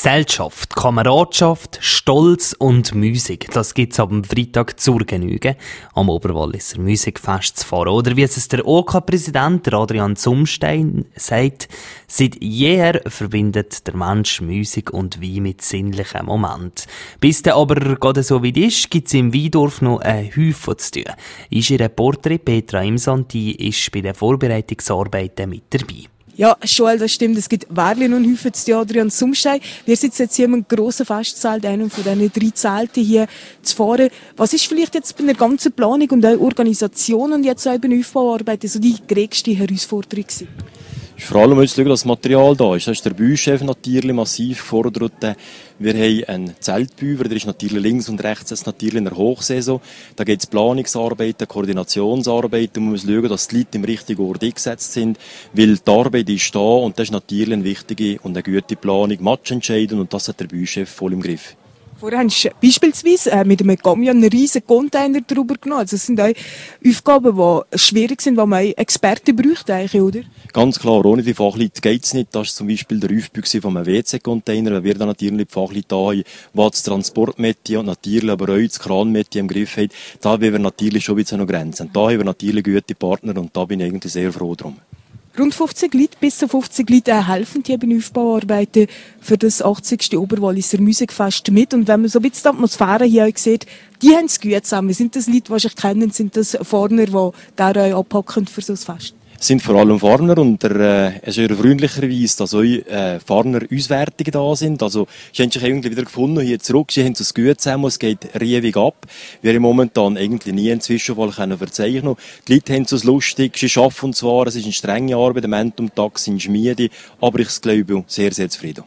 Gesellschaft, Kameradschaft, Stolz und Musik. Das gibt's ab dem Freitag zur Genüge am Oberwalliser Musikfest zu fahren. Oder wie es der OK-Präsident Adrian Zumstein sagt, seit jeher verbindet der Mensch Musik und Wein mit sinnlichen Momenten. Bis der aber gerade so weit ist, gibt's im Weindorf noch ein Häufchen zu tun. Unsere Reporterin Petra Imsanti ist bei den Vorbereitungsarbeiten mit dabei. Ja, Joel, das stimmt. Es gibt Wärli und Häufen zu Adrian Zumstein. Wir sitzen jetzt hier in einem grossen Festzelt, einem von diesen 3 Zelten hier zu fahren. Was ist vielleicht jetzt bei der ganzen Planung und auch Organisation und jetzt auch bei den Aufbauarbeiten so die größte Herausforderung gewesen? Vor allem zu schauen, dass das Material da ist. Da ist der Büchef natürlich massiv gefordert. Wir haben einen Zeltbüwer, der ist natürlich links und rechts jetzt natürlich in der Hochsaison. Da geht es Planungsarbeiten, Koordinationsarbeiten. Man muss schauen, dass die Leute im richtigen Ort eingesetzt sind, weil die Arbeit ist da und das ist natürlich eine wichtige und eine gute Planung, matchentscheidend und das hat der Büchef voll im Griff. Vorher hast du beispielsweise mit einem Camion einen riesen Container drüber genommen. Also das sind auch Aufgaben, die schwierig sind, die man Experten braucht eigentlich, oder? Ganz klar, ohne die Fachleute geht es nicht. Das ist zum Beispiel der Aufbau von einem WC-Container, weil wir dann natürlich die Fachleute haben, die das Transportmetier und natürlich aber auch das Kranmetier im Griff haben. Da haben wir natürlich schon ein bisschen noch Grenzen. Da haben wir natürlich gute Partner und da bin ich eigentlich sehr froh drum. Rund 50 Leute, bis zu 50 Leute helfen hier bei den Aufbauarbeiten für das 80. Oberwalliser Musikfest mit. Und wenn man so ein bisschen die Atmosphäre hier auch sieht, die haben es gut zusammen. Sind das Leute, die sich kennen? Sind das Farmer, die da auch abpacken für so ein Fest? Es sind vor allem Farmer und es ist freundlicherweise, dass auch Farmer-Auswärtige da sind. Also, sie haben sich irgendwie wieder gefunden hier zurück. Sie haben es gut zusammen, es geht riewig ab. Wir haben momentan eigentlich nie einen Zwischenfall verzeichnen können. Die Leute haben es lustig, sie arbeiten zwar, es ist eine strenge Arbeit, am Ende am Tag sind Schmiede, aber ich glaube sehr, sehr zufrieden.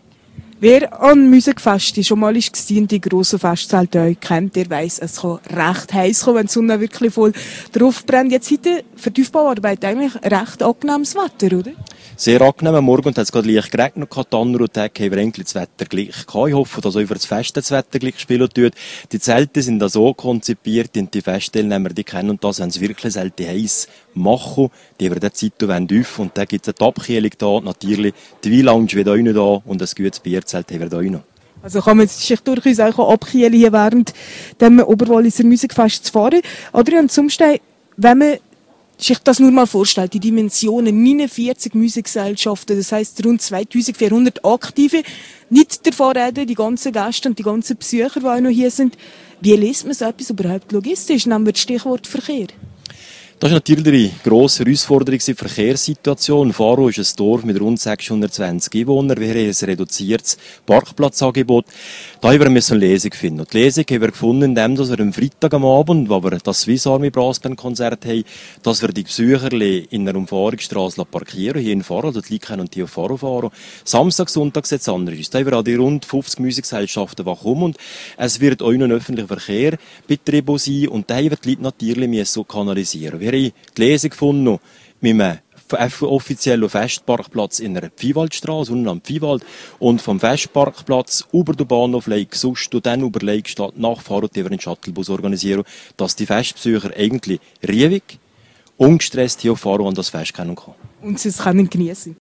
Wer an Musikfesten schon mal ist in die grossen Festzelte kennt, der weiss, es kann recht heiß kommen, wenn die Sonne wirklich voll drauf brennt. Jetzt heute für die Aufbauarbeit eigentlich recht angenehmes Wetter, oder? Sehr angenehm. Am Morgen hat es gerade leicht geregnet. Die anderen Tage haben wir eigentlich das Wetter gleich gehabt. Ich hoffe, dass auch für das Fest das Wetter gleich spielen tut. Die Zelte sind da so konzipiert, und die Festteilnehmer, die kennen und das, wenn es wirklich selten heiß machen, die werden die Zeit auf und dann gibt es eine Abkühlung da. Natürlich, die Weinlounge wird auch noch da und ein gutes Bierzelt haben wir da auch noch. Also kann man sich durchaus auch abkühlen, hier während dem Oberwalliser Musikfest zu fahren. Adrian Zumstein, wenn man sich das nur mal vorstellt, die Dimensionen, 49 Musikgesellschaften, das heisst rund 2400 Aktive, nicht davon reden, die ganzen Gäste und die ganzen Besucher, die auch noch hier sind. Wie löst man so etwas überhaupt logistisch? Nehmen wir das Stichwort Verkehr. Das ist natürlich eine grosse Herausforderung, die Verkehrssituation. Faro ist ein Dorf mit rund 620 Einwohnern. Wir haben ein reduziertes Parkplatzangebot. Da haben wir eine Lesung finden. Und die Lesung haben wir gefunden, indem wir am Freitag am Abend, wo wir das Swiss Army Brassband Konzert haben, dass wir die Besucher in einer Umfahrungsstraße parkieren, hier in Faro, also die Leute können hier auf Faro fahren. Samstag, Sonntag jetzt anders ist. Da haben wir die rund 50 Musikgesellschaften, die kommen. Und es wird auch noch ein öffentlicher Verkehr betrieben sein. Und da haben wir die Leute natürlich so kanalisieren. Wir haben die Lesung gefunden mit einem offiziellen Festparkplatz in einer Viehwaldstraße, unten am Viehwald. Und vom Festparkplatz über den Bahnhof Lake sonst und dann über Lake Stadt nachfahren und einen Shuttlebus organisieren, dass die Festbesucher eigentlich riewig, ungestresst hier auf Faro an das Fest kommen können. Und sie es können genießen.